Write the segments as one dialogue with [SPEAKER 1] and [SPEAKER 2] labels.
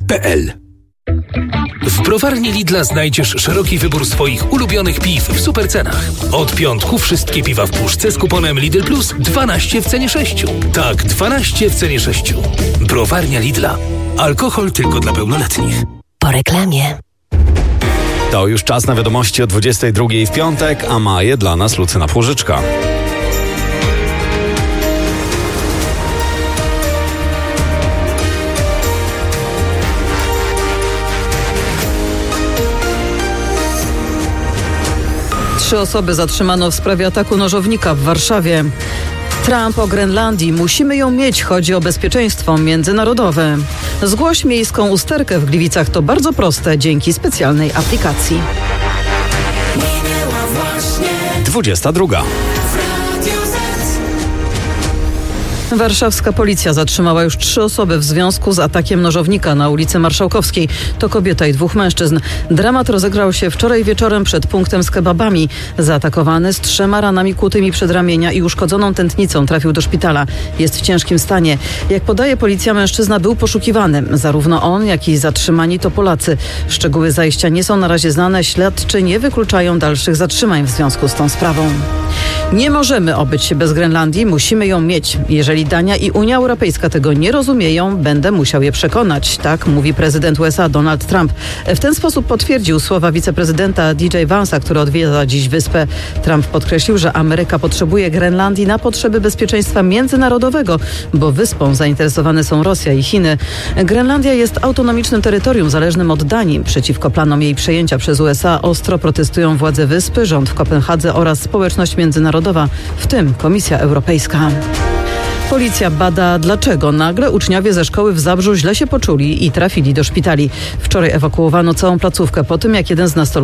[SPEAKER 1] Lidl.pl. W browarni Lidla znajdziesz szeroki wybór swoich ulubionych piw w supercenach. Od piątku wszystkie piwa w puszce z kuponem Lidl Plus 12 w cenie 6. Tak, 12 w cenie 6. Browarnia Lidla. Alkohol tylko dla pełnoletnich.
[SPEAKER 2] Po reklamie.
[SPEAKER 3] To już czas na wiadomości o 22 w piątek, a ma je dla nas Lucyna Płużyczka.
[SPEAKER 4] Trzy osoby zatrzymano w sprawie ataku nożownika w Warszawie. Trump o Grenlandii. Musimy ją mieć. Chodzi o bezpieczeństwo międzynarodowe. Zgłoś miejską usterkę w Gliwicach. To bardzo proste dzięki specjalnej aplikacji.
[SPEAKER 3] 22.
[SPEAKER 4] Warszawska policja zatrzymała już 3 osoby w związku z atakiem nożownika na ulicy Marszałkowskiej. To kobieta i 2 mężczyzn. Dramat rozegrał się wczoraj wieczorem przed punktem z kebabami. Zaatakowany z 3 ranami kłutymi przedramienia i uszkodzoną tętnicą trafił do szpitala. Jest w ciężkim stanie. Jak podaje policja, mężczyzna był poszukiwany. Zarówno on, jak i zatrzymani to Polacy. Szczegóły zajścia nie są na razie znane. Śledczy nie wykluczają dalszych zatrzymań w związku z tą sprawą. Nie możemy obyć się bez Grenlandii. Musimy ją mieć. Jeżeli Dania i Unia Europejska tego nie rozumieją, będę musiał je przekonać. Tak mówi prezydent USA Donald Trump. W ten sposób potwierdził słowa wiceprezydenta DJ Vance'a, który odwiedza dziś wyspę. Trump podkreślił, że Ameryka potrzebuje Grenlandii na potrzeby bezpieczeństwa międzynarodowego, bo wyspą zainteresowane są Rosja i Chiny. Grenlandia jest autonomicznym terytorium zależnym od Danii. Przeciwko planom jej przejęcia przez USA ostro protestują władze wyspy, rząd w Kopenhadze oraz społeczność międzynarodowa, w tym Komisja Europejska. Policja bada, dlaczego nagle uczniowie ze szkoły w Zabrzu źle się poczuli i trafili do szpitali. Wczoraj ewakuowano całą placówkę po tym, jak jeden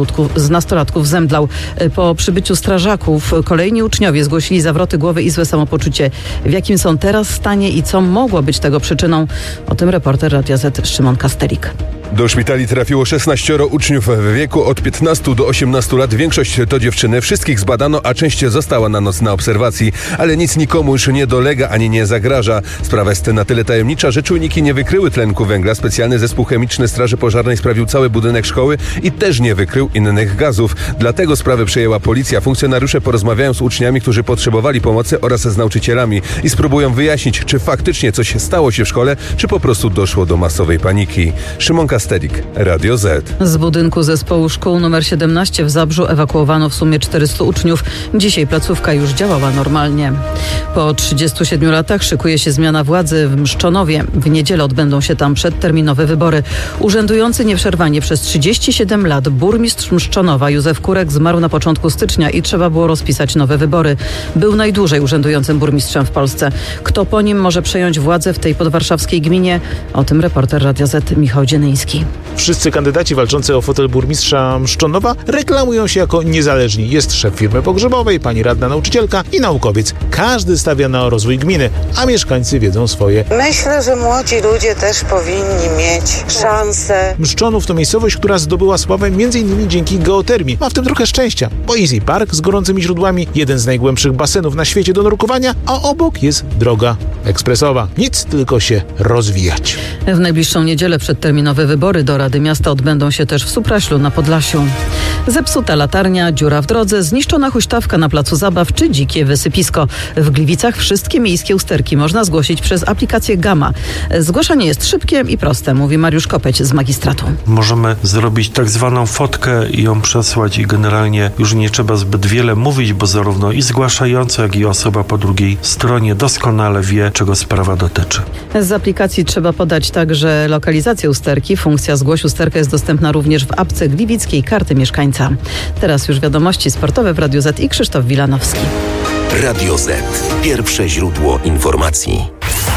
[SPEAKER 4] z nastolatków zemdlał. Po przybyciu strażaków kolejni uczniowie zgłosili zawroty głowy i złe samopoczucie. W jakim są teraz stanie i co mogło być tego przyczyną? O tym reporter Radia Z Szymon Kastelik.
[SPEAKER 5] Do szpitali trafiło 16 uczniów w wieku od 15 do 18 lat. Większość to dziewczyny. Wszystkich zbadano, a część została na noc na obserwacji. Ale nic nikomu już nie dolega ani nie zagraża. Sprawa jest na tyle tajemnicza, że czujniki nie wykryły tlenku węgla. Specjalny zespół chemiczny Straży Pożarnej sprawdził cały budynek szkoły i też nie wykrył innych gazów. Dlatego sprawę przejęła policja. Funkcjonariusze porozmawiają z uczniami, którzy potrzebowali pomocy oraz z nauczycielami i spróbują wyjaśnić, czy faktycznie coś stało się w szkole, czy po prostu doszło do masowej paniki. Szymon Kastelik, Radio Z.
[SPEAKER 4] Z budynku zespołu szkół nr 17 w Zabrzu ewakuowano w sumie 400 uczniów. Dzisiaj placówka już działała normalnie. Po 37 latach szykuje się zmiana władzy w Mszczonowie. W niedzielę odbędą się tam przedterminowe wybory. Urzędujący nieprzerwanie przez 37 lat burmistrz Mszczonowa Józef Kurek zmarł na początku stycznia i trzeba było rozpisać nowe wybory. Był najdłużej urzędującym burmistrzem w Polsce. Kto po nim może przejąć władzę w tej podwarszawskiej gminie? O tym reporter Radia Z Michał Dzienyński.
[SPEAKER 6] Wszyscy kandydaci walczący o fotel burmistrza Mszczonowa reklamują się jako niezależni. Jest szef firmy pogrzebowej, pani radna nauczycielka i naukowiec. Każdy stawia na rozwój gminy, a mieszkańcy wiedzą swoje.
[SPEAKER 7] Myślę, że młodzi ludzie też powinni mieć szansę.
[SPEAKER 6] Mszczonów to miejscowość, która zdobyła sławę m.in. dzięki geotermii. Ma w tym trochę szczęścia, bo Easy Park z gorącymi źródłami, jeden z najgłębszych basenów na świecie do nurkowania, a obok jest droga ekspresowa. Nic, tylko się rozwijać.
[SPEAKER 4] W najbliższą niedzielę przedterminowe wybory do Rady Miasta odbędą się też w Supraślu na Podlasiu. Zepsuta latarnia, dziura w drodze, zniszczona huśtawka na placu zabaw czy dzikie wysypisko. W Gliwicach wszystkie miejskie usterki można zgłosić przez aplikację Gamma. Zgłaszanie jest szybkie i proste, mówi Mariusz Kopeć z magistratu.
[SPEAKER 8] Możemy zrobić tak zwaną fotkę i ją przesłać i generalnie już nie trzeba zbyt wiele mówić, bo zarówno i zgłaszający, jak i osoba po drugiej stronie doskonale wie, czego sprawa dotyczy.
[SPEAKER 4] Z aplikacji trzeba podać także lokalizację usterki. Funkcja Zgłoś usterkę jest dostępna również w apce gliwickiej Karty Mieszkańca. Teraz już wiadomości sportowe w Radiu Z i Krzysztof Wilanowski.
[SPEAKER 1] Radio Z. Pierwsze źródło informacji.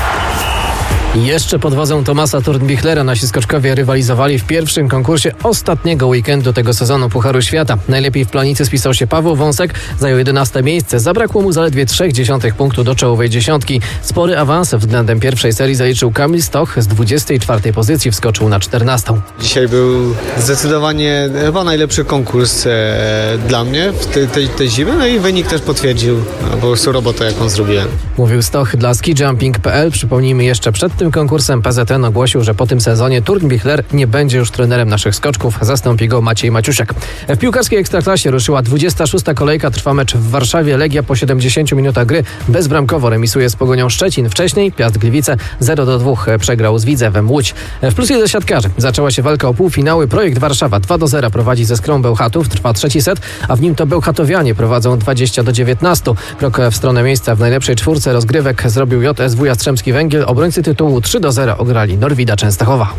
[SPEAKER 9] Jeszcze pod wodzą Thomasa Thurnbichlera nasi skoczkowie rywalizowali w pierwszym konkursie ostatniego weekendu tego sezonu Pucharu Świata. Najlepiej w planicy spisał się Paweł Wąsek, zajął 11 miejsce. Zabrakło mu zaledwie 0,3 punktu do czołowej dziesiątki. Spory awans względem pierwszej serii zaliczył Kamil Stoch. Z 24 pozycji wskoczył na 14.
[SPEAKER 10] Dzisiaj był zdecydowanie chyba najlepszy konkurs dla mnie w tej zimy. No i wynik też potwierdził po prostu robotę, jaką zrobiłem.
[SPEAKER 9] Mówił Stoch dla skijumping.pl. Przypomnijmy jeszcze przed tym konkursem PZN ogłosił, że po tym sezonie Turnbichler nie będzie już trenerem naszych skoczków. Zastąpi go Maciej Maciusiak. W piłkarskiej Ekstraklasie ruszyła 26. kolejka. Trwa mecz w Warszawie. Legia po 70 minutach gry bezbramkowo remisuje z Pogonią Szczecin. Wcześniej Piast Gliwice 0-2 przegrał z Widzewem Łódź. W Plus Lidze siatkarzy zaczęła się walka o półfinały. Projekt Warszawa 2-0 prowadzi ze Skrą Bełchatów. Trwa trzeci set, a w nim to bełchatowianie prowadzą 20-19. Krok w stronę miejsca w najlepszej czwórce rozgrywek zrobił JSW Jastrzębski Węgiel. Obrońcy tytułu 3-0 ograli Norwida Częstochowa.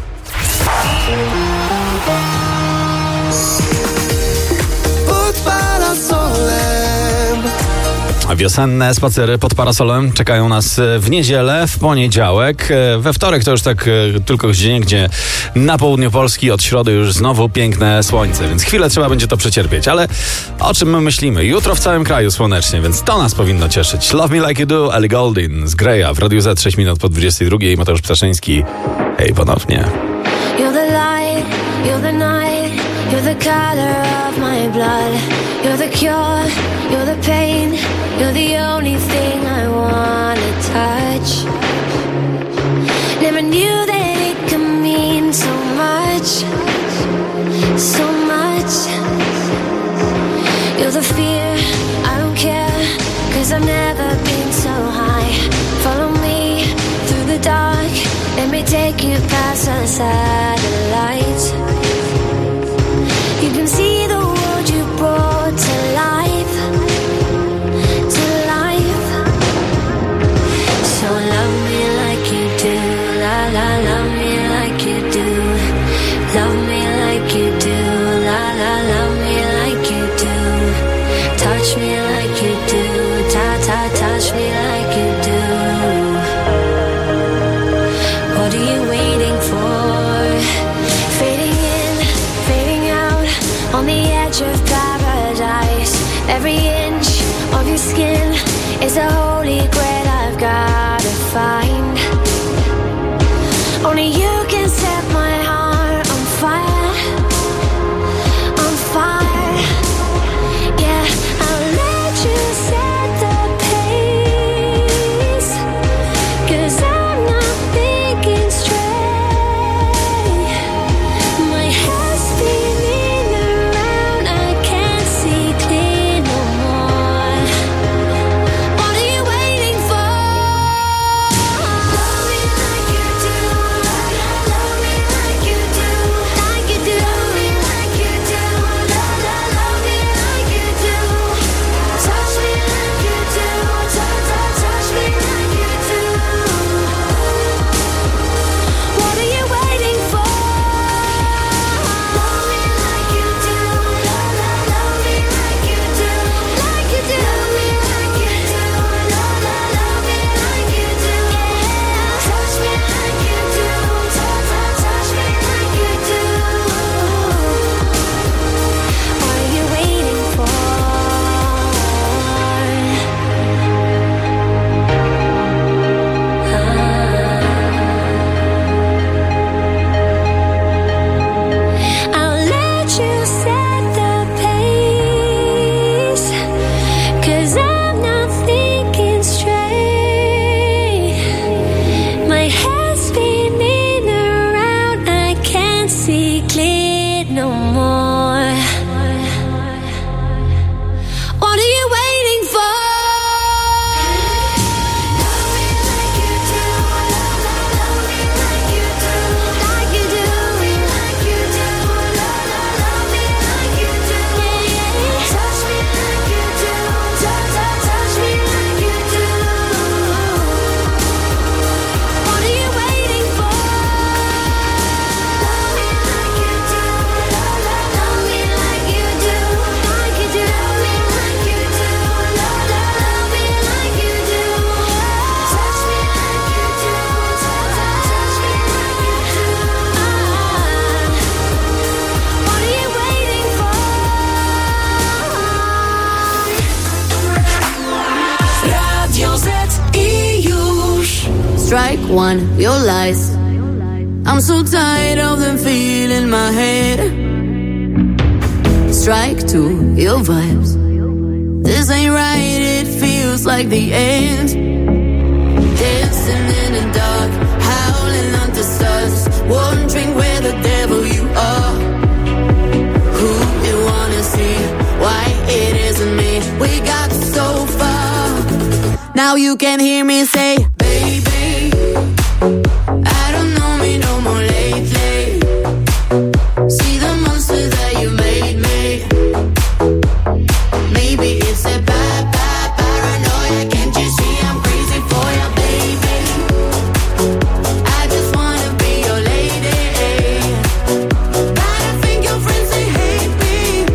[SPEAKER 3] Wiosenne spacery pod parasolem czekają nas w niedzielę, w poniedziałek. We wtorek to już tak tylko gdzie na południu Polski. Od środy już znowu piękne słońce, więc chwilę trzeba będzie to przecierpieć. Ale o czym my myślimy? Jutro w całym kraju słonecznie, więc to nas powinno cieszyć. Love Me Like You Do, Ellie Goulding z Greya w Radiu Z, 6 minut po 22. Mateusz Ptaszyński. Hej, ponownie.
[SPEAKER 2] You're the light, you're the night, you're the color of my blood. You're the cure, you're the pain, you're the only thing I wanna touch. Never knew that it could mean so much, so much. You're the fear, I don't care, 'cause I've never been so high. Follow me through the dark, let me take you past the satellites. You can see the world you brought to life, to life. So love me like you do, la la, love me like you do. Love me like you do, la la, love me like you do. Touch me like you do, ta ta, touch me like you do. What are you waiting for? Fading in, fading out, on the edge of paradise. Every inch of your skin is a holy grail I've gotta find. Only you can set my heart on fire, on fire. Yeah, I'll let you set the pace, 'cause I'm not thinking straight. My head's spinning around, I can't see clear no more. What are you waiting for? Love me like you do, love me like you do, like you do. Love me like you do, love me like you do. Touch me like you do, touch me like you do. What are you waiting for? Love me like you do, love me like you do, like you do. Love me like you do, love me like you do. Touch me like you do, touch me like you do. What are you waiting for? I'll let you set the pace, 'cause I'm not thinking straight. My head's spinning around, I can't see clear no more. What are you waiting for? Love me like you do, love me like you do, like you do. Like you do, love me like you do. Touch me like you do, touch me like you do. What are you waiting for? Love me like you do, love me like you do, like you do. Love me like you do, love me like you do. Touch me like you do, touch me like you do. What are you waiting for?
[SPEAKER 11] Radio Z i już. Strike one, your lies. I'm so tired of them feeling my head. Strike two, your vibes. This ain't right, it feels like the end. Dancing in the dark, how Now you can hear me say, baby, I don't know me no more lately. See the monster that you made me. Maybe it's a bad paranoia. Can't you see I'm crazy for you, baby? I just wanna be your lady. But I think your friends, they hate me.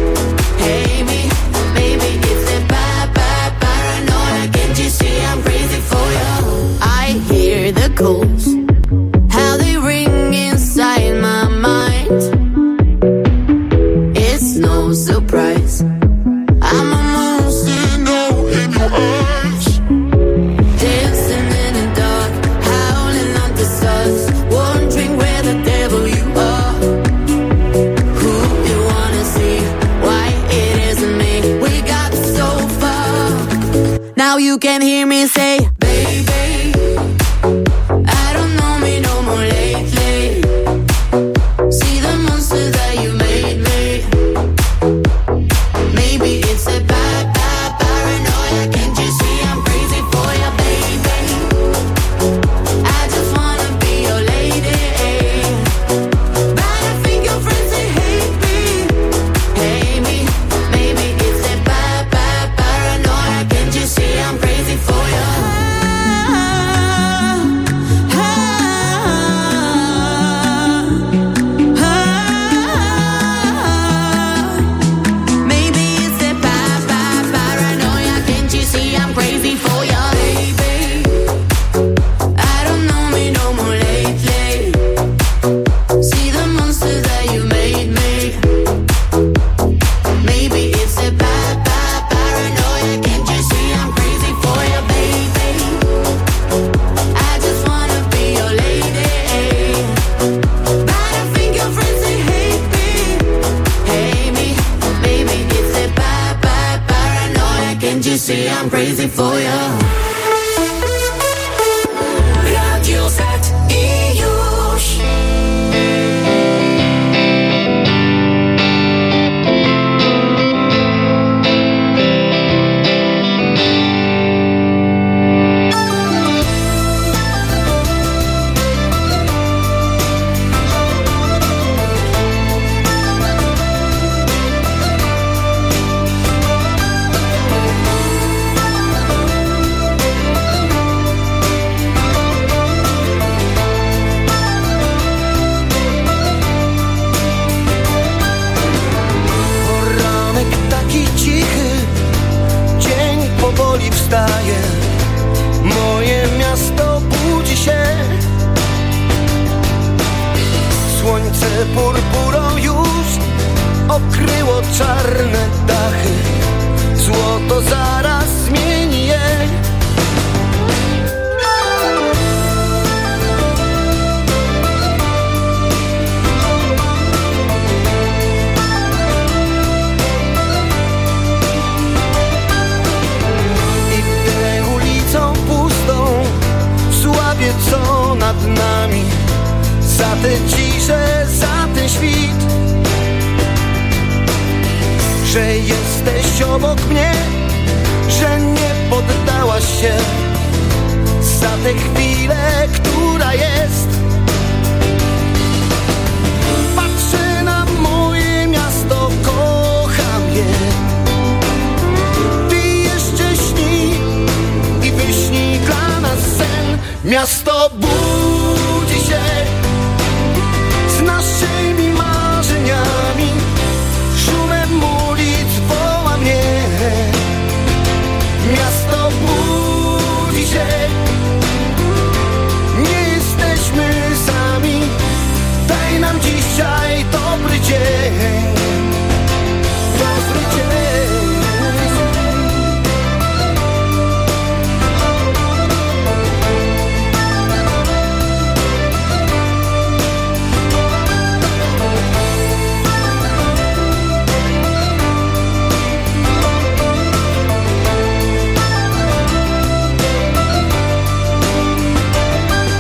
[SPEAKER 11] Maybe it's a bad paranoia. Can't you see I'm crazy for you? I hear the calls, how they ring inside my mind. It's no surprise, I'm a monster now in your eyes. Dancing in the dark, howling at the stars, wondering where the devil you are. Who you wanna see, why it isn't me. We got so far. Now you can hear me say, baby, I don't know me no more lately. See the monster that you made me. Maybe it's a bad paranoia. Can't you see I'm crazy for you, baby? I just wanna be your lady. But I think your friends, they hate me. Maybe it's a bad paranoia. Can't you see I'm crazy for you? Maybe it's a bad paranoia. Can't you see I'm crazy for you, baby? I don't know me no more lately. See the monster that you made me. Maybe it's a bad paranoia. Can't you see I'm crazy for you, baby? I just wanna be your lady. But I think your friends, they hate me. Maybe it's a bad paranoia. Can't you see I'm crazy for you?
[SPEAKER 1] Radio Z i już.
[SPEAKER 12] Poranek taki cichy, dzień powoli wstaje. Moje miasto budzi się. Słońce purpurą już okryło czarne dachy. Złoto zaraz zmieni je. Idę ulicą pustą, słabię co nad nami. Za tę ciszę, za ten świt, że jesteś obok mnie, że nie poddałaś się. Za tę chwilę, która jest. Patrzę na moje miasto, kocham je. Ty jeszcze śnij i wyśnij dla nas sen. Miasto budzi się z naszymi marzeniami. Szumem ulic woła mnie. Miasto budzi się. Nie jesteśmy sami. Daj nam dzisiaj dobry dzień. Dobry dzień.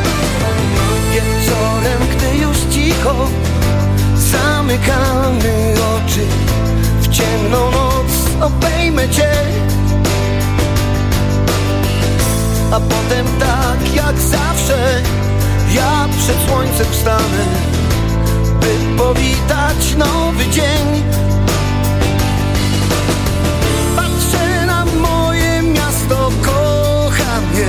[SPEAKER 12] Zamykamy słońce wstanę, by powitać nowy dzień. Patrzę na moje miasto, kocham je.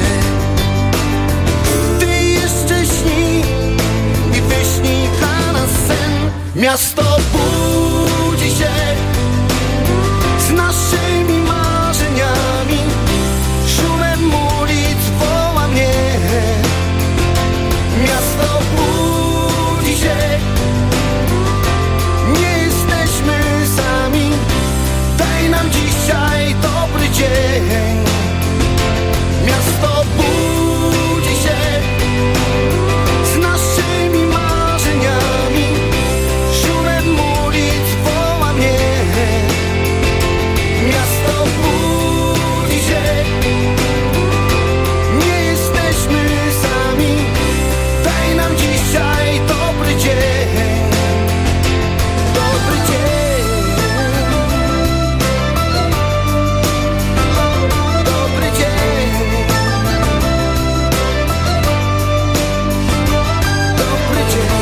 [SPEAKER 12] Ty jeszcze śni i wyśnij dla nas sen. Miasto budzi się z naszymi marzeniami, szumem ulic woła mnie. Miasto budzi się, nie jesteśmy sami. Daj nam dzisiaj dobry dzień. Miasto budzi się z naszymi marzeniami, szumem ulic woła mnie. Miasto budzi się, nie jesteśmy sami. Daj nam dzisiaj dobry dzień. Dobry dzień. Dobry dzień. Dobry dzień.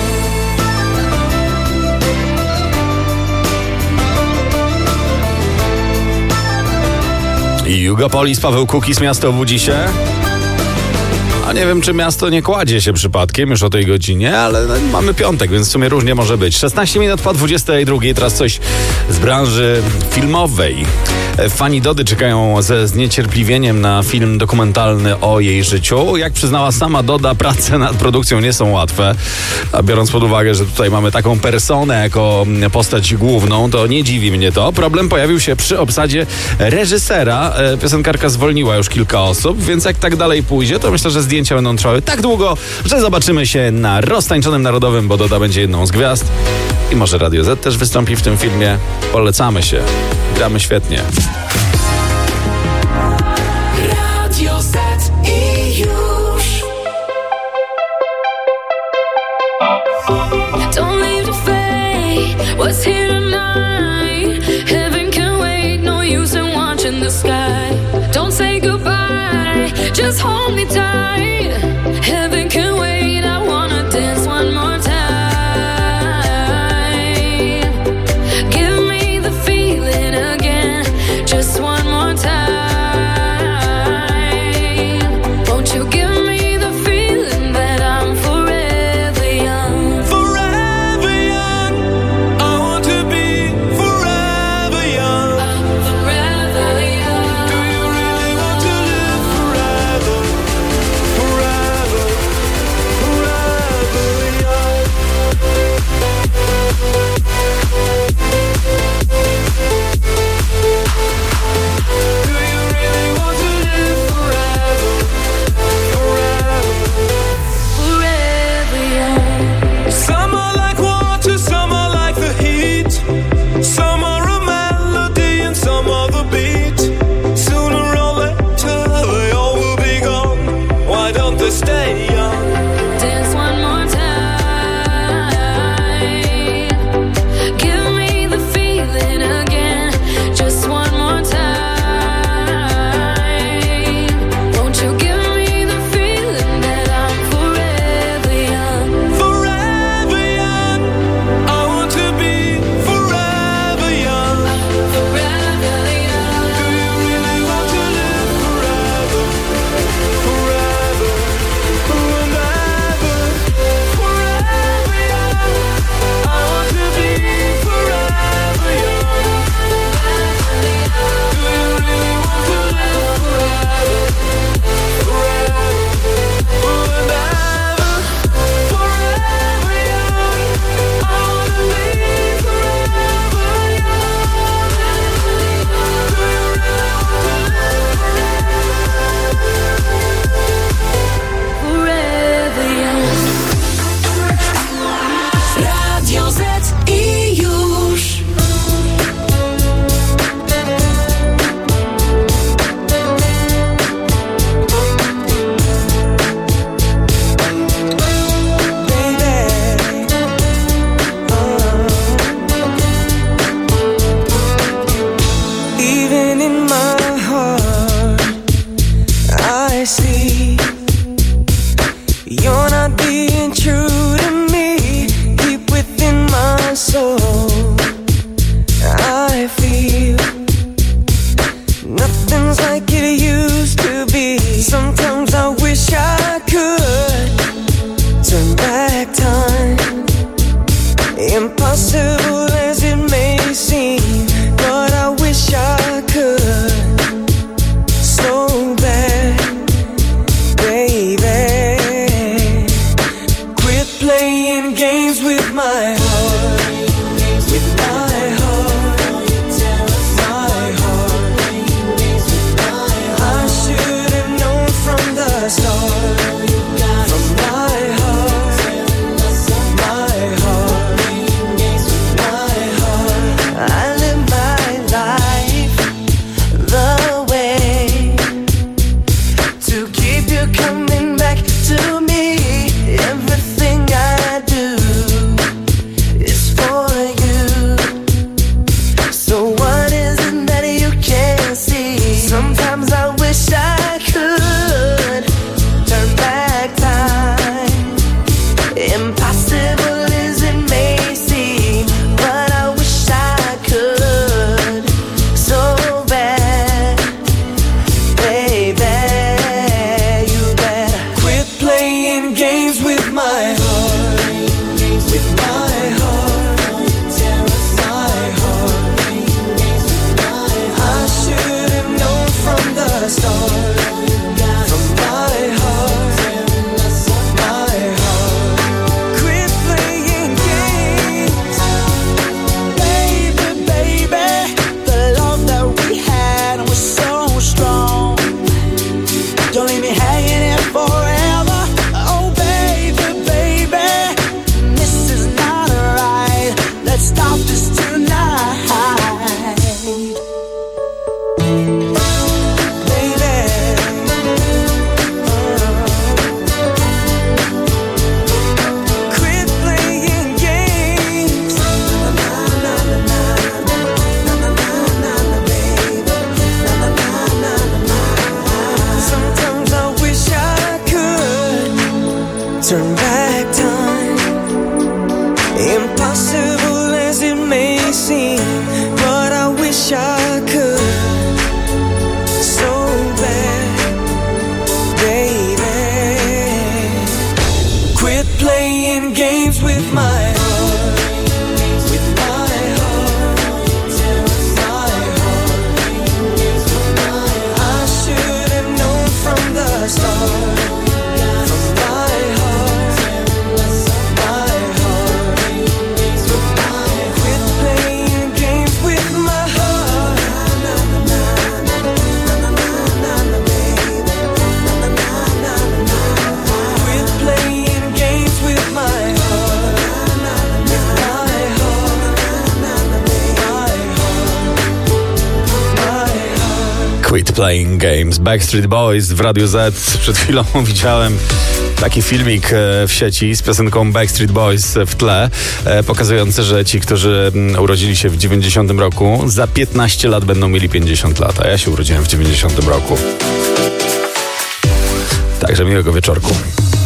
[SPEAKER 3] Jugopolis, Paweł Kukis, miasto budzi się. A nie wiem, czy miasto nie kładzie się przypadkiem już o tej godzinie, ale no, mamy piątek, więc w sumie różnie może być. 16 minut po 22, teraz coś z branży filmowej. Fani Dody czekają ze zniecierpliwieniem na film dokumentalny o jej życiu. Jak przyznała sama Doda, prace nad produkcją nie są łatwe. A biorąc pod uwagę, że tutaj mamy taką personę jako postać główną, to nie dziwi mnie to. Problem pojawił się przy obsadzie reżysera. Piosenkarka zwolniła już kilka osób, więc jak tak dalej pójdzie, to myślę, że zdjęcia będą trwały tak długo, że zobaczymy się na roztańczonym Narodowym, bo Doda będzie jedną z gwiazd. I może Radio Z też wystąpi w tym filmie. Polecamy się. Gramy świetnie.
[SPEAKER 11] Radio Z i już.
[SPEAKER 2] Don't leave the fate, what's here tonight? Heaven can wait, no use in watching the sky. Don't say goodbye, just hold me tight. Heaven can wait, I wanna dance one more time. Give me the feeling again, just one more time. Won't you give me the feeling that I'm forever young?
[SPEAKER 11] Forever young, I want to be forever young.
[SPEAKER 2] I'm forever young.
[SPEAKER 12] my soul. I feel nothing's like it used to be. Sometimes I wish I could turn back time. Impossible as it may seem, but I wish I could so bad, baby. Quit playing games with my heart, with my heart, my heart. I should have known from the start, from my heart, my heart, my heart. I live my life the way to keep you coming back to me. Everything I do is for you. So what is it that you can't see? Sometimes I wish I could turn back time. Impossible as it may seem, but I wish I could so bad, baby. You better quit playing games with my heart, with my heart, my heart. I should have known from the start, from my heart, my heart. Quit playing games, baby, baby. The love that we had was so strong. Don't leave me hanging here forever. Oh, baby, baby, this is not right. Let's stop this tonight, baby. Quit playing games. Sometimes I wish I could turn back time. Impossible as it may seem, but I wish I could so bad, baby. Quit playing games with my heart, with my heart, my heart. I should have known from the start, from my heart, my heart. Quit playing games with my heart. Quit playing games with my heart, with my heart, my heart.
[SPEAKER 3] Quit Playing Games. Backstreet Boys w Radiu Z. Przed chwilą widziałem taki filmik w sieci z piosenką Backstreet Boys w tle, pokazujący, że ci, którzy urodzili się w 90 roku, za 15 lat będą mieli 50 lat, a ja się urodziłem w 90 roku. Także miłego wieczorku.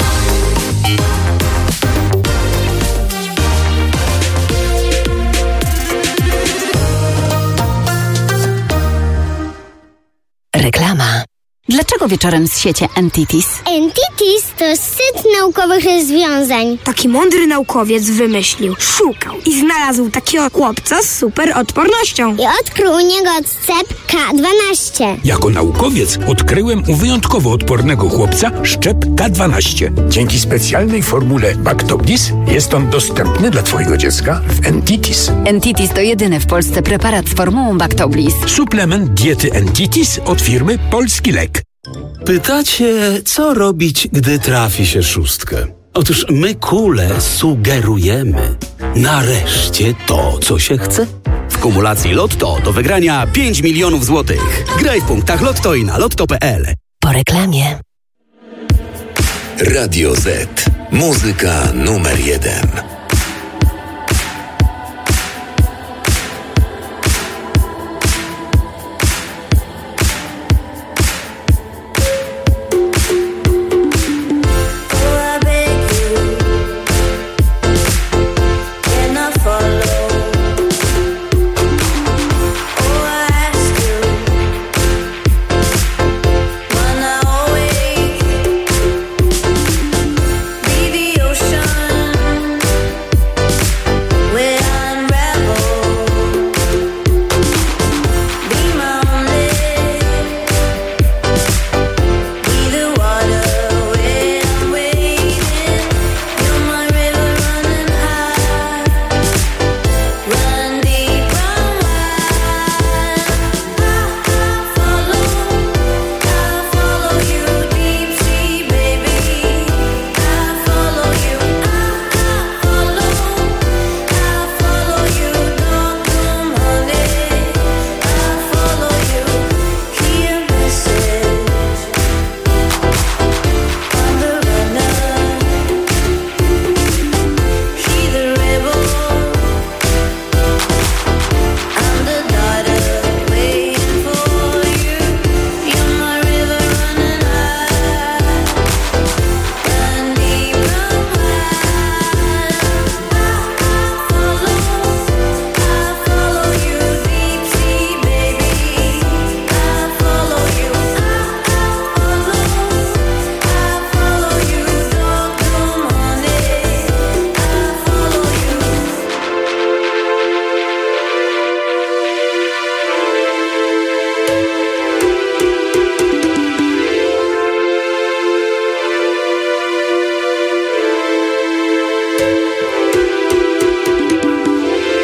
[SPEAKER 13] Reklama. Dlaczego wieczorem zsiecie Entities?
[SPEAKER 14] Entities to set naukowych rozwiązań.
[SPEAKER 15] Taki mądry naukowiec wymyślił, szukał i znalazł takiego chłopca z super odpornością.
[SPEAKER 14] I odkrył u niego odstęp K12.
[SPEAKER 16] Jako naukowiec odkryłem u wyjątkowo odpornego chłopca szczep K12. Dzięki specjalnej formule Bactoblis jest on dostępny dla twojego dziecka w Entities.
[SPEAKER 13] Entities to jedyny w Polsce preparat z formułą Bactoblis.
[SPEAKER 16] Suplement diety Entities od firmy Polski Lek.
[SPEAKER 17] Pytacie, co robić, gdy trafi się szóstkę? Otóż my kule sugerujemy. Nareszcie to, co się chce. W kumulacji Lotto do wygrania 5 milionów złotych. Graj w punktach Lotto i na lotto.pl.
[SPEAKER 13] Po reklamie.
[SPEAKER 18] Radio Z. Muzyka numer 1.
[SPEAKER 12] Follow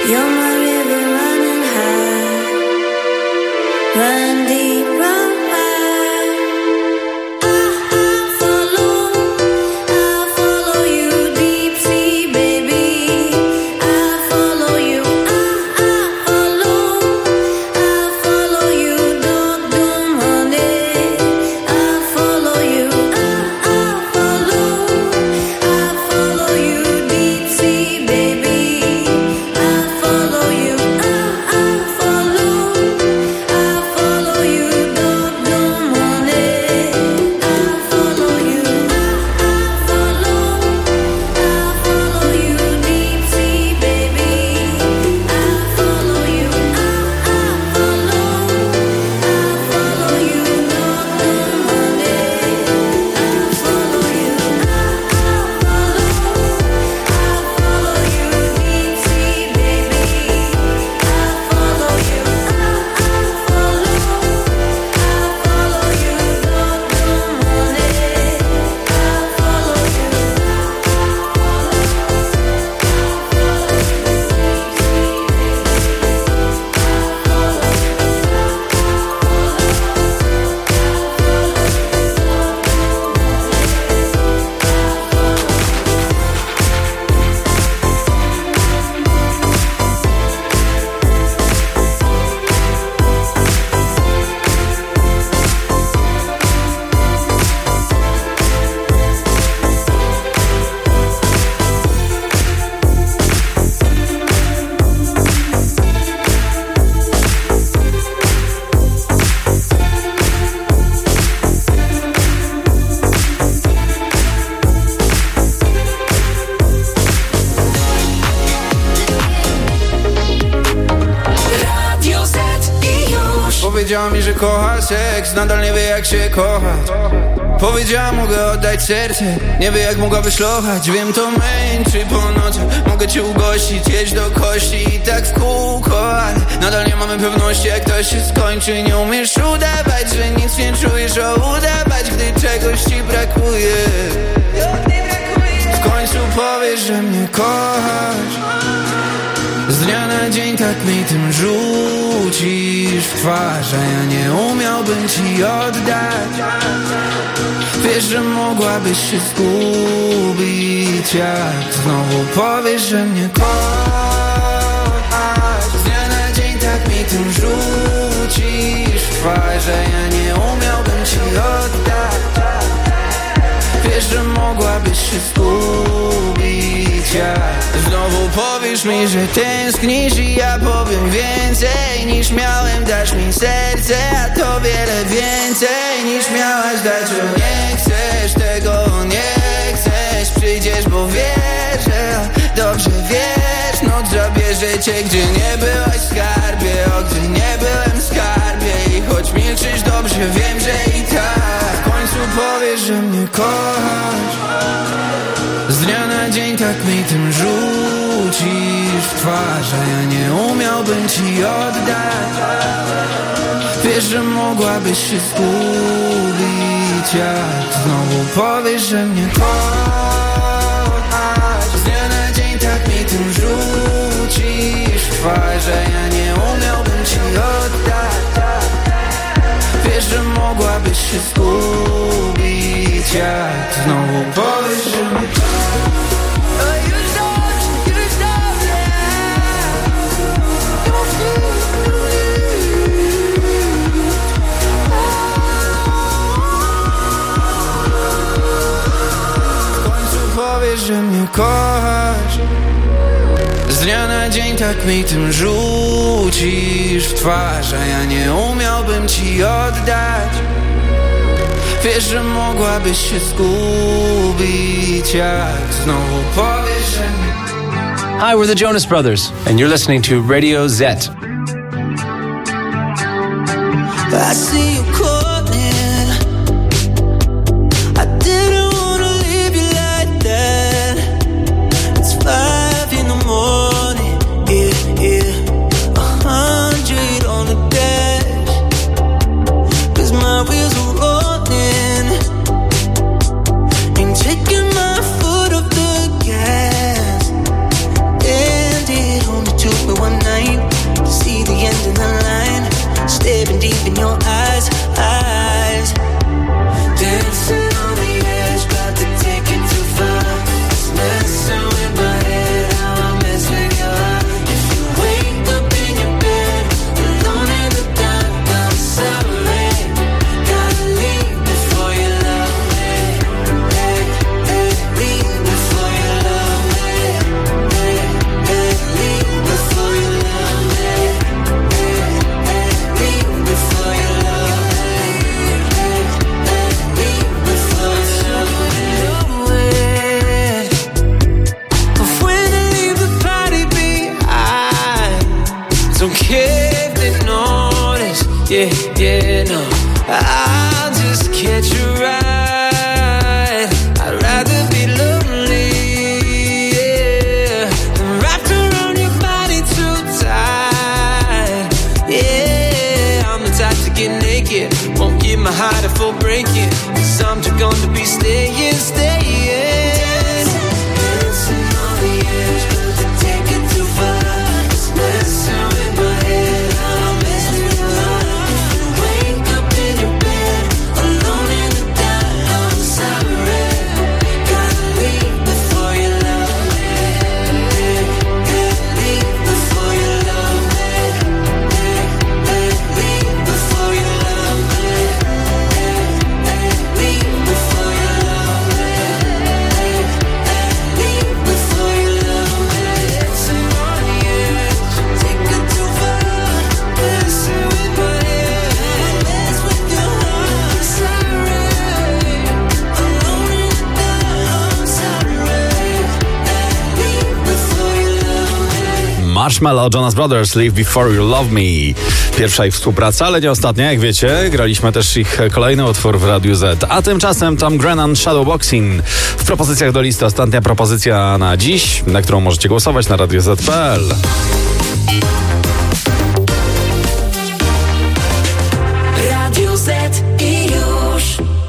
[SPEAKER 2] You're my river running high, run deep, run wide. I'll follow you deep sea, baby. I'll follow you. I'll follow you. Don't run it. I'll follow you. I'll follow you deep sea, baby. I'll follow you. I'll follow you. Don't run it. I'll follow you. I'll follow you deep sea, baby. I'll follow you. I'll follow you. Don't run it. I'll follow you. I'll follow you deep sea, baby. I'll follow you. I'll follow you. Don't run it. I'll follow you.
[SPEAKER 19] Radio Z i już.
[SPEAKER 20] Powiedziała mi, że kocha seks, nadal nie wie jak się kochać. Powiedziała, mogę oddać serce, nie wie jak mogła wyszlochać. Wiem, to męczy po nocach, mogę cię ugościć, jeść do kości i tak w kółko. Ale nadal nie mamy pewności, jak to się skończy. Nie umiesz udawać, że nic nie czujesz, udawać, gdy czegoś ci brakuje. W końcu powiesz, że mnie kochasz. Z dnia na dzień tak mi tym rzucisz w twarz, a ja nie umiałbym ci oddać. Wiesz, że mogłabyś się zgubić, jak znowu powiesz, że mnie kochasz. Z dnia na dzień tak mi tym rzucisz w twarz, a ja nie umiałbym ci oddać. Wiesz, że mogłabyś się zgubić, jak znowu powiesz mi, że tęsknisz i ja powiem więcej niż miałem. Dasz mi serce, a to wiele więcej niż miałaś dać. Że nie chcesz tego, nie chcesz, przyjdziesz, bo wiesz, że dobrze wiesz. Noc zabierze cię, gdzie nie byłaś w skarbie, o gdzie nie byłem w skarbie. I choć milczysz, dobrze wiem, że i tak w końcu powiesz, że mnie kochasz. Z dnia na dzień tak mi tym rzucisz w twarz, a ja nie umiałbym ci oddać. Wiesz, że mogłabyś się zgubić, jak znowu powiesz, że mnie kochasz. Z dnia na dzień tak mi tym rzucisz w twarz, a ja nie umiałbym ci oddać. Wiesz, że mogłabyś się zgubić, jak znowu powiesz, że mnie powiesz, że mnie kochasz. Z dnia na dzień tak mi tym rzucisz w twarz, a ja nie umiałbym ci oddać. Wiesz, że mogłabyś się zgubić, jak znowu powiesz, że mnie...
[SPEAKER 21] Hi, we're the Jonas Brothers, and you're listening to Radio Z.
[SPEAKER 12] I see you calling. I didn't wanna leave you like that. It's 5 in the morning, yeah. 100 on the dash, 'cause my wheels are rolling. Ain't taking my foot off the gas. And it only took me in your eyes. Dancing on the edge, about to take it too far. It's messing with my head, how I mess with your heart. If you wake up in your bed, alone in the dark, I'm sorry. Gotta leave before you love me. Hey, hey, leave before you love me. Hey, hey, leave before you love me. Hey, hey, leave before you love me. Hey, hey, leave before you love me. When I leave the party behind, don't care if they notice. Yeah, no, I'll just catch a ride. I'd rather be lonely, yeah, than wrapped around your body too tight. Yeah, I'm the type to get naked, won't give my heart a full breaking, 'cause I'm too gone to be staying. Dancing on the edge, but to take it too far. It's messing with my head, I'm messing with your heart. If you wake up in your bed, alone in the dark, I'm sorry. Gotta leave before you love me. Hey, hey, leave before you love me. Hey, hey, leave before you love me. Hey, hey, leave before you love me. Hey, hey, leave before you love me. Dancing on the edge, take it too far. Messing with my head, mess with your heart. Sorry, alone in the dark, I'm sorry. Hey, leave before you love me.
[SPEAKER 3] Marshmallow, Jonas Brothers, Live Before You Love Me. Pierwsza ich współpraca, ale nie ostatnia, jak wiecie. Graliśmy też ich kolejny utwór w Radiu Z. A tymczasem Tom Grennan, Shadowboxing. W propozycjach do listy ostatnia propozycja na dziś, na którą możecie głosować na radioz.pl.
[SPEAKER 19] Radio Z i już.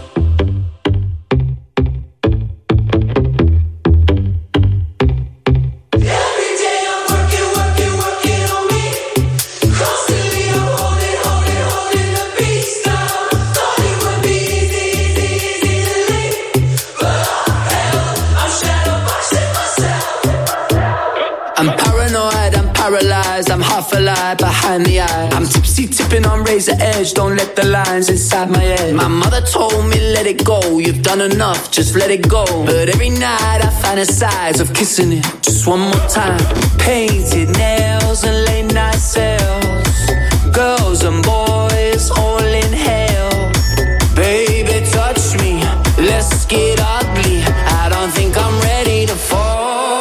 [SPEAKER 20] I'm paranoid, I'm paralyzed, I'm half alive behind the eye. I'm tipsy, tipping on razor edge, don't let the lines inside my head. My mother told me let it go, you've done enough, just let it go. But every night I fantasize of kissing it just one more time. Painted nails and late night sales, girls and boys all in hell. Baby, touch me, let's get ugly. I don't think I'm ready to fall.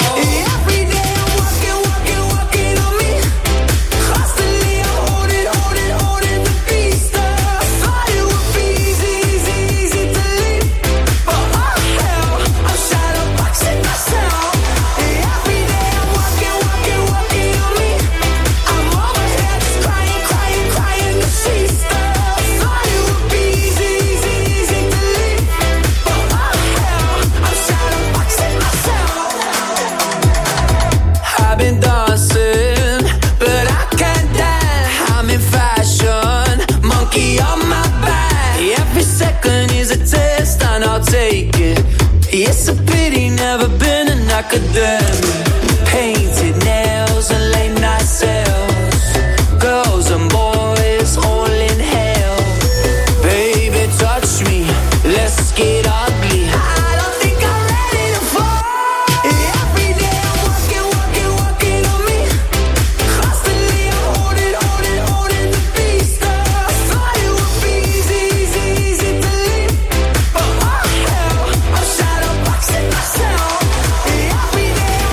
[SPEAKER 20] Take it. It's a pity, never been an academic. Painted nails and late night sales, girls and boys all in hell. Baby, touch me, let's get ugly. I don't think I'm ready to fall. Every day I'm working on me. Constantly I'm holding the beast. I thought it would be easy to leave. I'm shadowboxing myself. Every day I'm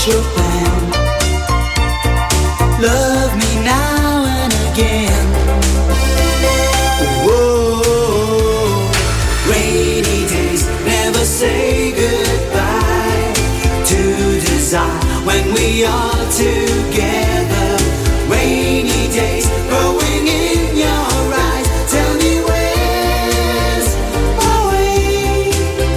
[SPEAKER 12] Chopin. Love me now and again. Whoa, rainy days never say goodbye to desire when we are together. Rainy days growing in your eyes. Tell me where's my way?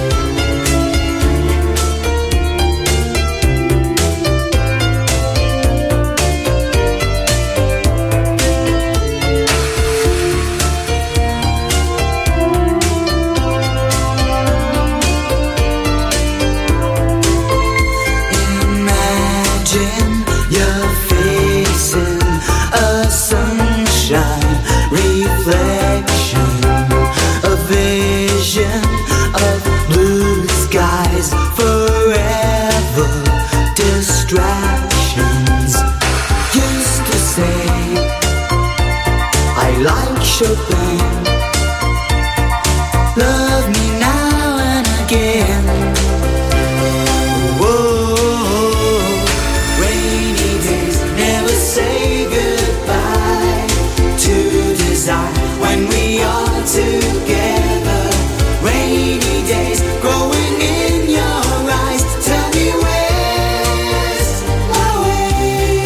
[SPEAKER 12] Imagine you're facing a sunshine reflection, a vision of blue skies, forever distractions. Used to say I like Chopin. Love me now and again. Whoa, rainy days never say goodbye to desire when we are together. Rainy days growing in your eyes. Tell me where's my way?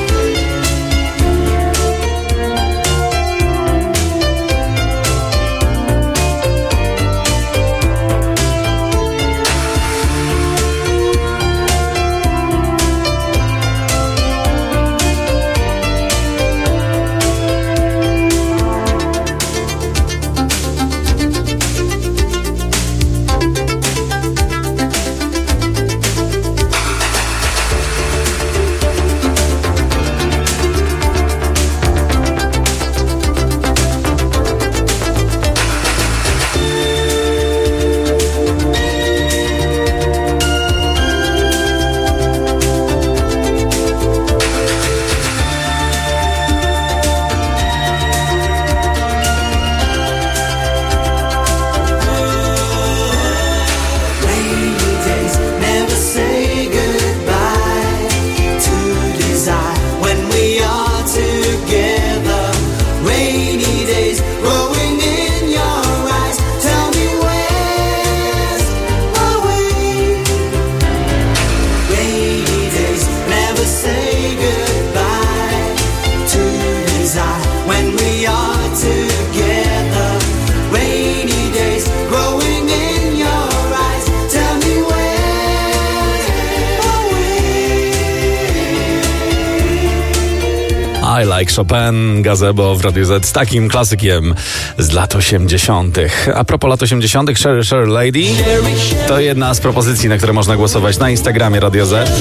[SPEAKER 12] Rainy days never say goodbye to desire when we are together. Rainy days growing in your eyes. Tell me where's my way? Rainy days never say goodbye to desire when we are together. Rainy days growing in your eyes. Tell me where's my way?
[SPEAKER 3] I like Chopin, Gazebo w Radiu Z z takim klasykiem z lat 80. A propos lat 80. Sherry Lady to jedna z propozycji, na które można głosować na Instagramie Radio Z.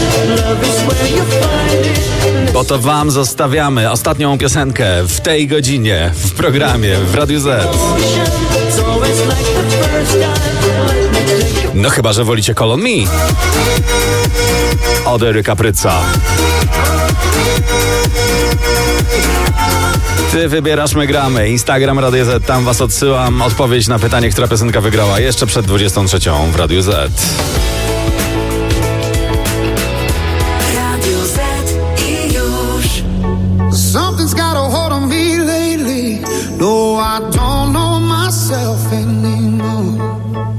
[SPEAKER 3] Bo to wam zostawiamy ostatnią piosenkę w tej godzinie w programie w Radiu Z. No chyba, że wolicie Call on Me od Eryka Pryca. Ty wybierasz, my gramy. Instagram Radio Z, tam was odsyłam. Odpowiedź na pytanie, która piosenka wygrała jeszcze przed 23 w Radiu Z.
[SPEAKER 19] Radio Z i już.
[SPEAKER 12] Something's got a hold on me lately. No, I don't know myself anymore.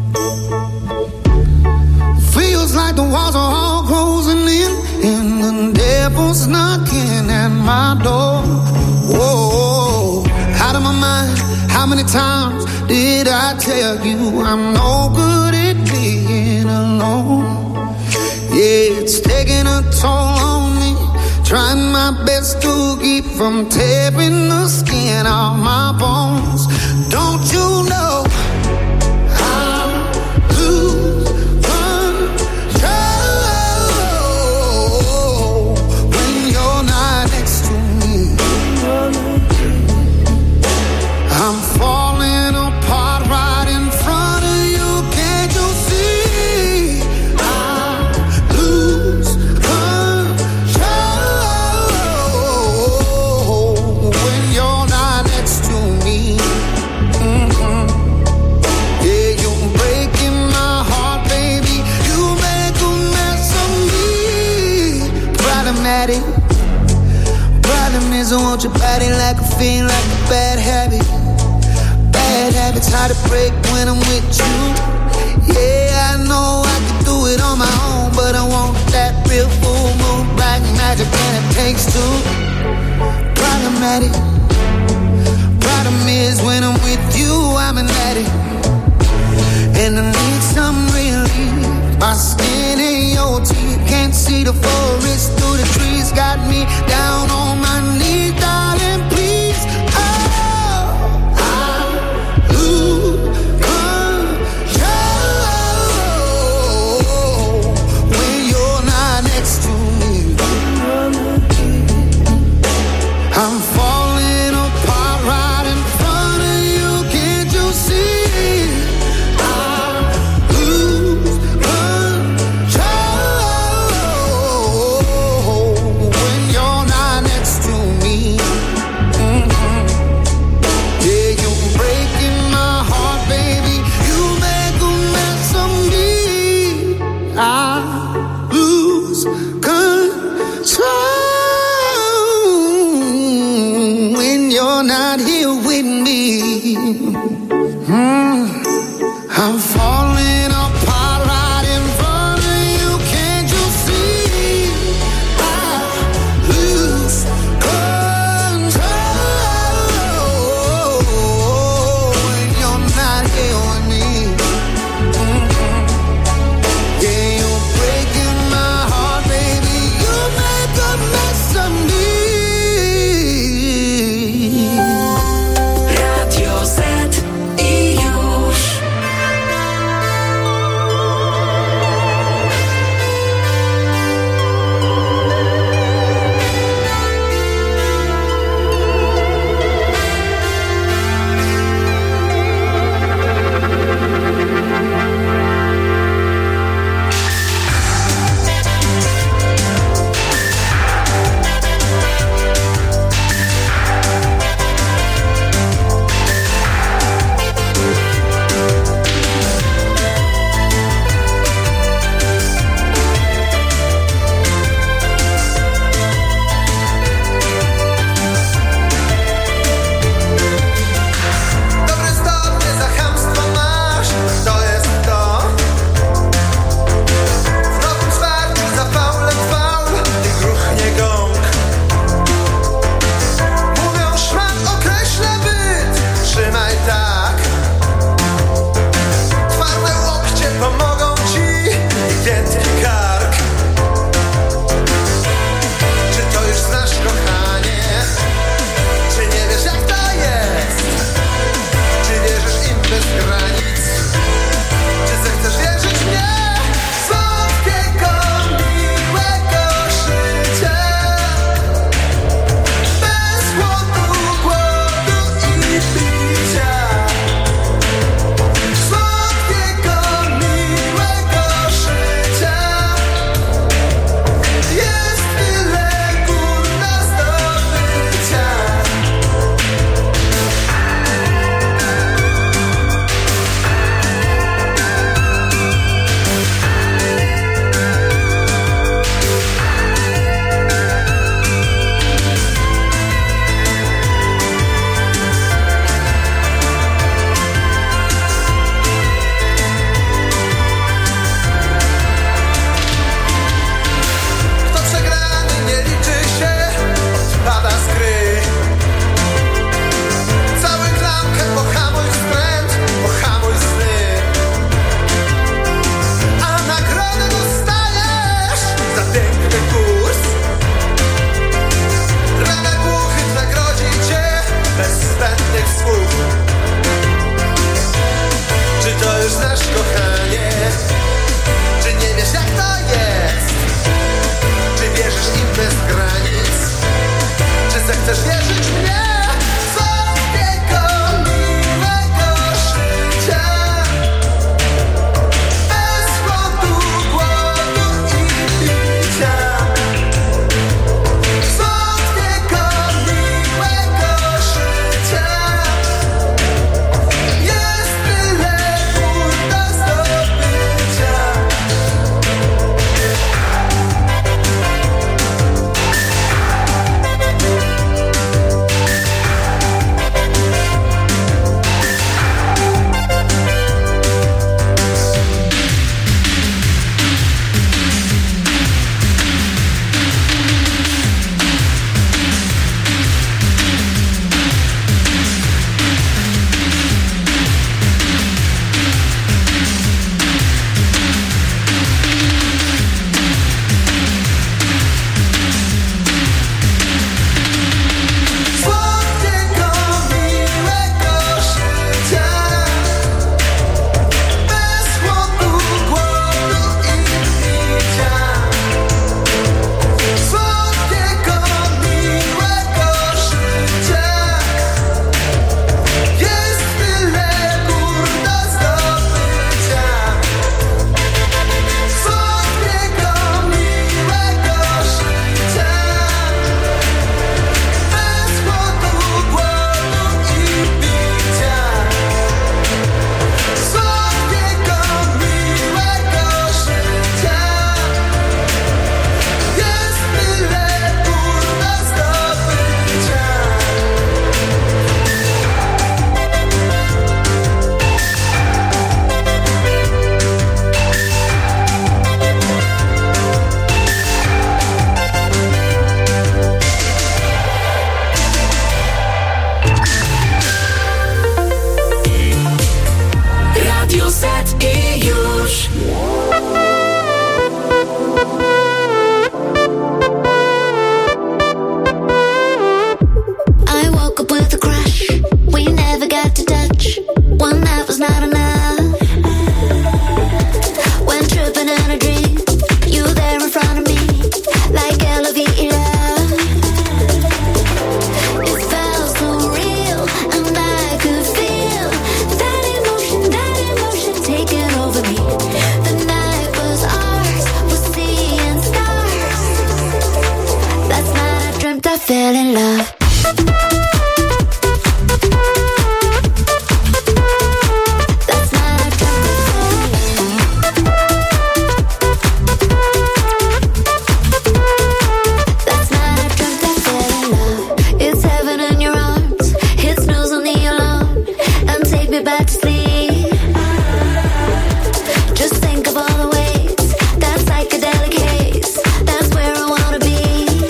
[SPEAKER 12] Feels like the walls are all closing in, and the devil's knocking at my door. Whoa, out of my mind. How many times did I tell you I'm no good at being alone? Yeah, it's taking a toll on me. Trying my best to keep from tearing the skin off my bones. Don't you know I'm lose control when you're not next to me? I'm falling apart right in front of you. Can't you see? I lose control when you're not next to me.
[SPEAKER 20] at it. Problem is I want your body like a fiend, like a bad habit. Bad habits hard to break when I'm with you. Yeah, I know I can do it on my own, but I want that real full moon, black magic, and it takes two. Problematic. Problem is when I'm with you, I'm an addict, and I need some relief. My skin in your teeth, can't see the forest through the trees. Got me down on my knees, darling, please. Oh, I lose control when you're not next to me. I'm falling apart right in front of you, can't you see? I'm falling apart right in front of you, can't you see? I lose control when you're not here with me. Yeah, you're breaking my heart, baby. You make a
[SPEAKER 2] fell in love. Back to sleep. Just think of all the ways that psychedelic haze, that's where I wanna be.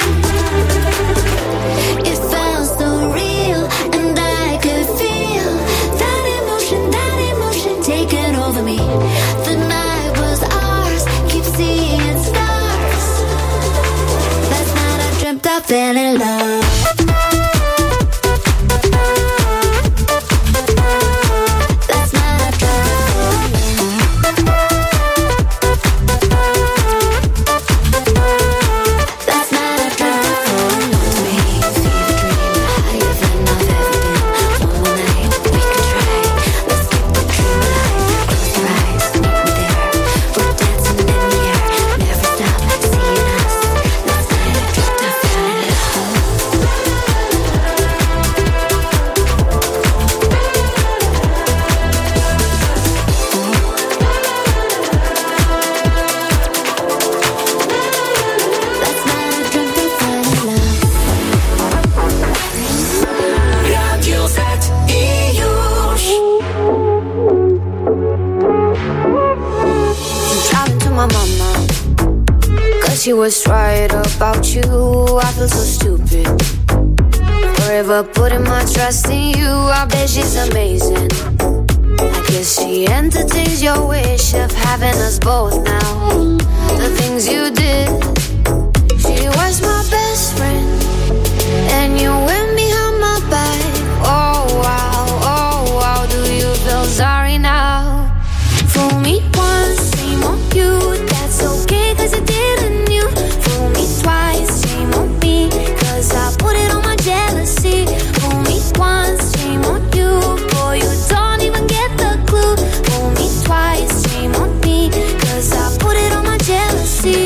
[SPEAKER 2] It felt so real, and I could feel that emotion taking over me. The night was ours, keep seeing stars. Last night I dreamt I fell in love. She was right about you, I feel so stupid. Forever putting my trust in you, I bet she's amazing. I guess she entertains your wish of having us both now. The things you did, she was my best friend, and you went behind my back. Oh wow, do you feel sorry now? Fool me once, shame on you, that's okay, cause you didn't. Fool me twice, shame on me, cause I put it on my jealousy. Fool me once, shame on you, boy, you don't even get the clue. Fool me twice, shame on me, cause I put it on my jealousy.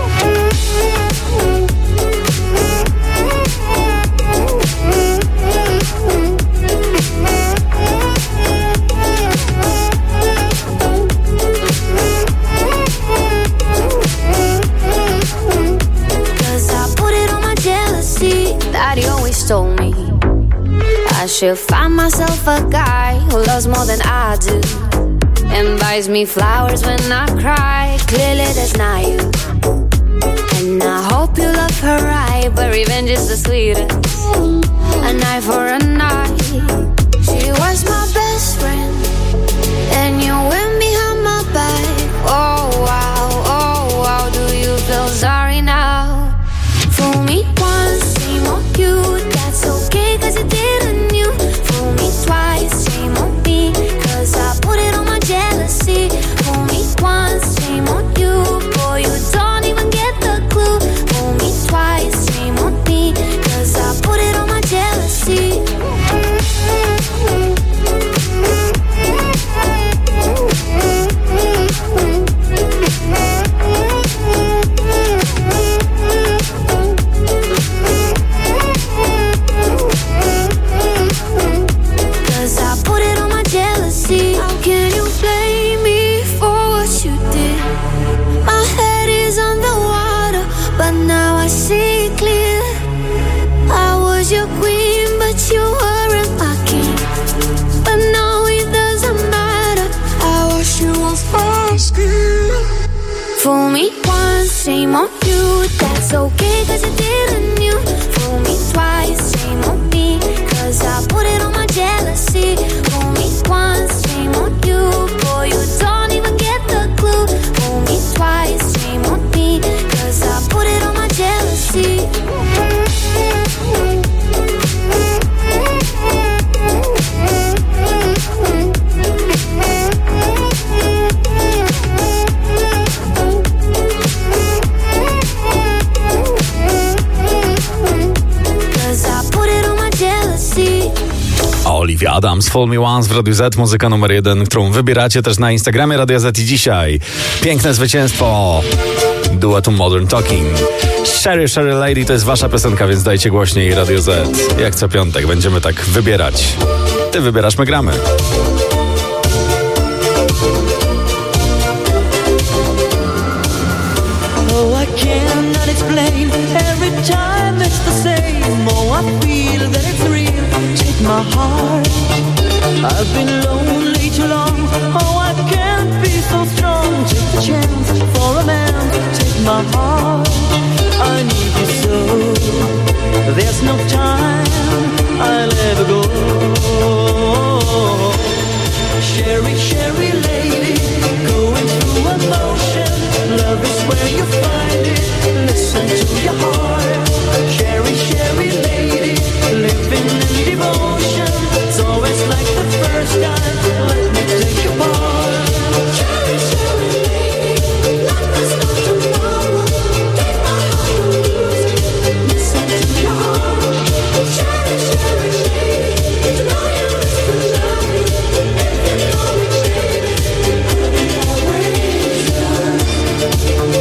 [SPEAKER 2] Daddy always told me I should find myself a guy who loves more than I do, and buys me flowers when I cry. Clearly that's not you, and I hope you love her right, but revenge is the sweetest. A night for a night. She was my best friend, and you went behind my back. Oh wow, do you feel sorry now? Fool me once, shame on you, that's okay, cause you didn't you. Fool me twice, shame on me, cause I put it on my jealousy. Fool me once, shame on you, boy, you don't even get the clue. Fool me twice, shame on me, cause I put it on my jealousy. Fool me once, shame on you, that's okay, cause you didn't you. Fool me twice, shame on me, cause I put it on my jealousy. Fool me once, shame on you, boy, you don't even get the clue. Fool me twice, shame on me, cause I put it on my jealousy.
[SPEAKER 3] Olivia Adams, Fool Me Once w Radiu Z, muzyka numer 1, którą wybieracie też na Instagramie Radia Z i dzisiaj. Piękne zwycięstwo duetu Modern Talking. Sherry, Sherry Lady to jest wasza piosenka, więc dajcie głośniej Radio Z. Jak co piątek będziemy tak wybierać. Ty wybierasz, my gramy.
[SPEAKER 12] Oh, I cannot explain. Every time it's the same. Oh, I feel that it's real. Take my heart. I've been lonely too long. Oh, I can't be so strong. Take the chance for a man. Take my heart. I need you so. There's no time I'll ever go. Sherry, Sherry lady, going through emotion. Love is where you find it. Listen to your heart. Sherry, Sherry lady, living in devotion. It's always like the first time. Let me take your part. Sherry, Sherry lady, like there's no tomorrow. Take my heart and lose it. Listen to your heart. Sherry, Sherry lady, to know you is to love you. If you know me, baby, I'll be always yours.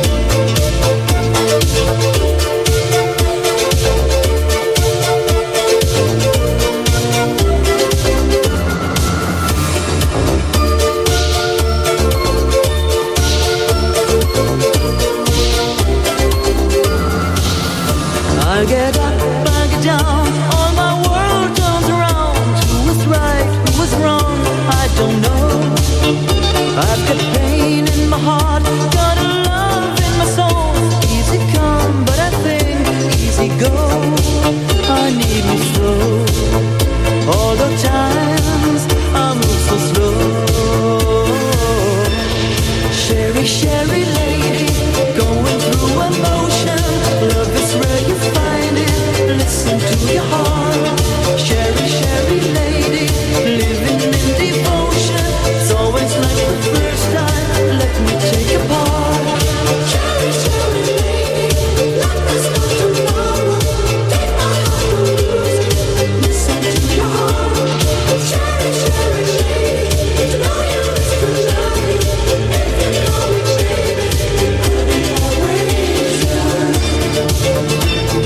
[SPEAKER 12] I get up, I get down, all my world turns around. Who was right, who was wrong, I don't know. I've got pain in my heart, got a love in my soul. Easy come, but I think easy go. I need you so. All the times I move so slow. Sherry, Sherry lady, going through emotion. Love is where you find it. Listen to your heart. Sherry, Sherry lady, living in devotion. It's always like the first time. Let me take your part. Sherry, Sherry lady, like there's no tomorrow. Take my heart and lose it. Listen to your heart. Sherry, Sherry lady, to know you is to love you. If you know me, baby, I'll be always yours.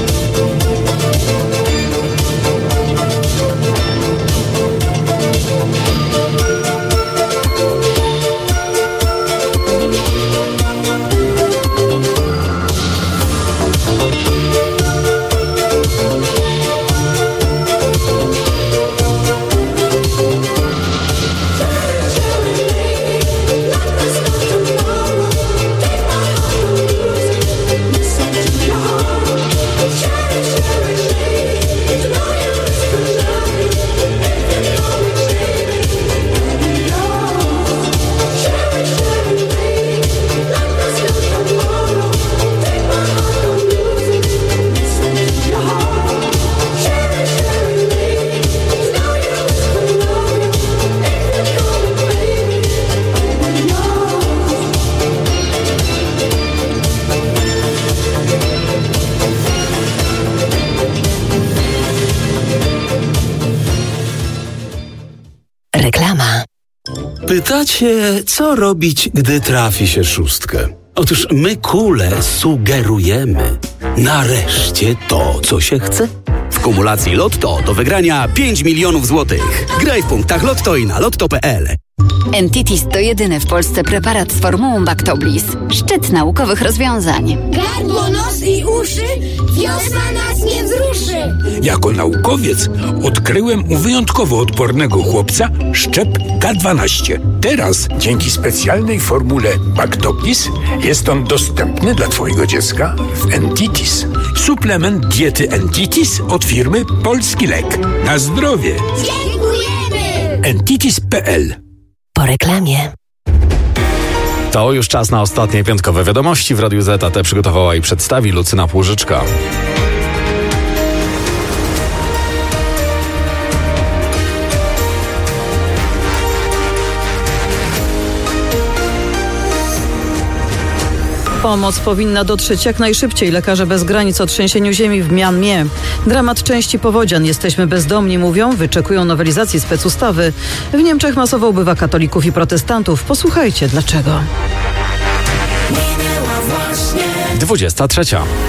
[SPEAKER 13] Reklama.
[SPEAKER 17] Pytacie, co robić, gdy trafi się szóstkę? Otóż my kule sugerujemy. Nareszcie to, co się chce. W kumulacji Lotto do wygrania 5 milionów złotych. Graj w punktach Lotto i na lotto.pl.
[SPEAKER 13] Entitis to jedyny w Polsce preparat z formułą Bactoblis. Szczyt naukowych rozwiązań.
[SPEAKER 11] Gardło, nos i uszy, wiosna nas nie wzruszy.
[SPEAKER 16] Jako naukowiec odkryłem u wyjątkowo odpornego chłopca szczep K12. Teraz, dzięki specjalnej formule Bactoblis, jest on dostępny dla twojego dziecka w Entitis. Suplement diety Entitis od firmy Polski Lek. Na zdrowie!
[SPEAKER 11] Dziękujemy!
[SPEAKER 16] Entitis.pl.
[SPEAKER 13] Po reklamie.
[SPEAKER 3] To już czas na ostatnie piątkowe wiadomości w Radiu Z, a te przygotowała i przedstawi Lucyna Płużyczka.
[SPEAKER 4] Pomoc powinna dotrzeć jak najszybciej. Lekarze bez granic o trzęsieniu ziemi w Mjanmie. Dramat części powodzian. Jesteśmy bezdomni, mówią. Wyczekują nowelizacji specustawy. W Niemczech masowo ubywa katolików i protestantów. Posłuchajcie dlaczego.
[SPEAKER 12] Minęła właśnie
[SPEAKER 3] 23.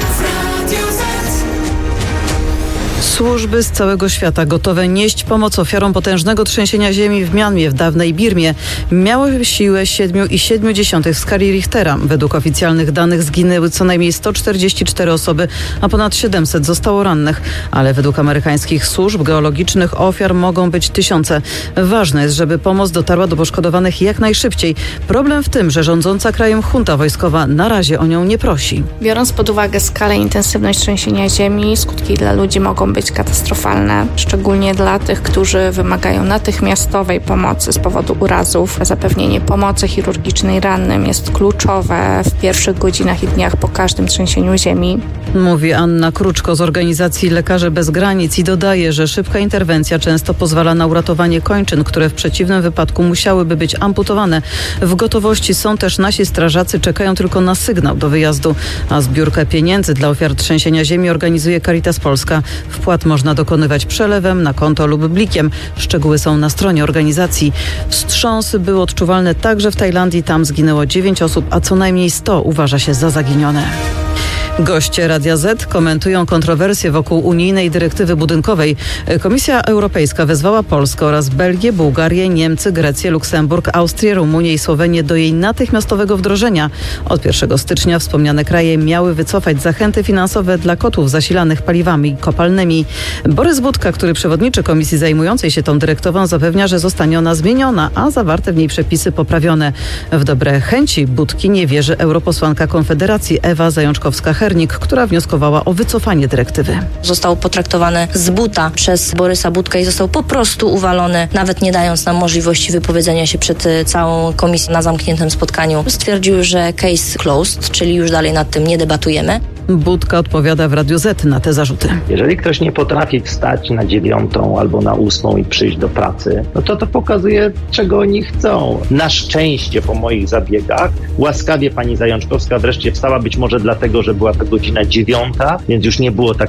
[SPEAKER 4] Służby z całego świata gotowe nieść pomoc ofiarom potężnego trzęsienia ziemi w Mjanmie, w dawnej Birmie, miały siłę 7,7 w skali Richtera. Według oficjalnych danych zginęły co najmniej 144 osoby, a ponad 700 zostało rannych. Ale według amerykańskich służb geologicznych ofiar mogą być tysiące. Ważne jest, żeby pomoc dotarła do poszkodowanych jak najszybciej. Problem w tym, że rządząca krajem junta wojskowa na razie o nią nie prosi.
[SPEAKER 5] Biorąc pod uwagę skalę i intensywność trzęsienia ziemi, skutki dla ludzi mogą być katastrofalne, szczególnie dla tych, którzy wymagają natychmiastowej pomocy z powodu urazów. Zapewnienie pomocy chirurgicznej rannym jest kluczowe w pierwszych godzinach i dniach po każdym trzęsieniu ziemi.
[SPEAKER 4] Mówi Anna Kruczko z organizacji Lekarze Bez Granic i dodaje, że szybka interwencja często pozwala na uratowanie kończyn, które w przeciwnym wypadku musiałyby być amputowane. W gotowości są też nasi strażacy, czekają tylko na sygnał do wyjazdu, a zbiórkę pieniędzy dla ofiar trzęsienia ziemi organizuje Caritas Polska. Wpłat można dokonywać przelewem na konto lub blikiem. Szczegóły są na stronie organizacji. Wstrząsy były odczuwalne także w Tajlandii. Tam zginęło 9 osób, a co najmniej 100 uważa się za zaginione. Goście Radia Z komentują kontrowersje wokół unijnej dyrektywy budynkowej. Komisja Europejska wezwała Polskę oraz Belgię, Bułgarię, Niemcy, Grecję, Luksemburg, Austrię, Rumunię i Słowenię do jej natychmiastowego wdrożenia. Od 1 stycznia wspomniane kraje miały wycofać zachęty finansowe dla kotłów zasilanych paliwami kopalnymi. Borys Budka, który przewodniczy komisji zajmującej się tą dyrektywą, zapewnia, że zostanie ona zmieniona, a zawarte w niej przepisy poprawione. W dobre chęci Budki nie wierzy europosłanka Konfederacji Ewa Zajączkowska-Hernik, która wnioskowała o wycofanie dyrektywy.
[SPEAKER 22] Został potraktowany z buta przez Borysa Budkę i został po prostu uwalony, nawet nie dając nam możliwości wypowiedzenia się przed całą komisją na zamkniętym spotkaniu. Stwierdził, że case closed, czyli już dalej nad tym nie debatujemy.
[SPEAKER 4] Budka odpowiada w Radiu Z na te zarzuty.
[SPEAKER 23] Jeżeli ktoś nie potrafi wstać na 9 albo na 8 i przyjść do pracy, no to pokazuje, czego oni chcą. Na szczęście po moich zabiegach łaskawie pani Zajączkowska wreszcie wstała, być może dlatego, że była to godzina 9, więc już nie było tak